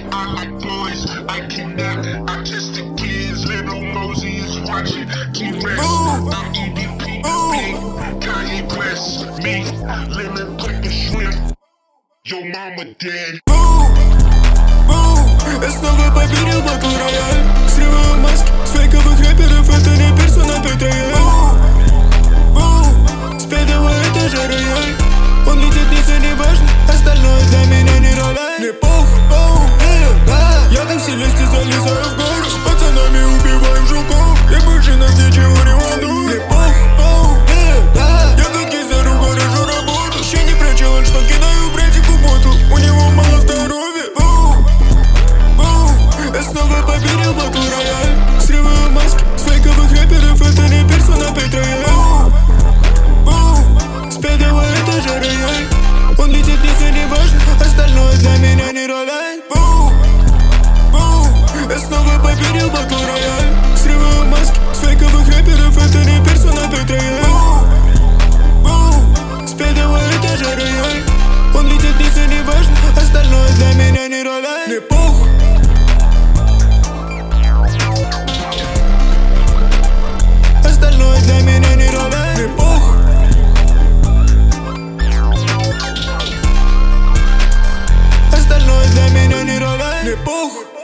I like boys, I cannot. Autistic kids, little Mosey is watching. T-Rex, I'm EDP, Kanye West, me, lemon pepper shrimp. Your mama dead. Я снова поверил в батл рояль. Срываю маски с фейковых рэперов, это не персона Петрояль. С пятого этажа рояль. Он летит вниз, и не важно, остальное для меня не роляй. Мне похуй, я так сильно залезаю в гору. С пацанами убиваем жуков, и больше нас ничего не волнует. Мне похуй, я как гейзеру горожу работу. Еще не прочел он, что кидаю братику боту. У него мало здоровья. Я снова поверил в батл рояль. Срываю маски с фейковых рэперов, это не персона Петрояль. С пятого этажа рояль. Он летит вниз, и не важно, остальное для меня не роляй. Я снова поверил в батл рояль. Срываю маски с фейковых рэперов, это не персона Петрояль. С пятого этажа рояль. Он летит вниз, и не важно, остальное для меня не роляй. Мне похуй. Остальное для меня не роляй. Мне похуй. Остальное для меня не роляй. Мне похуй.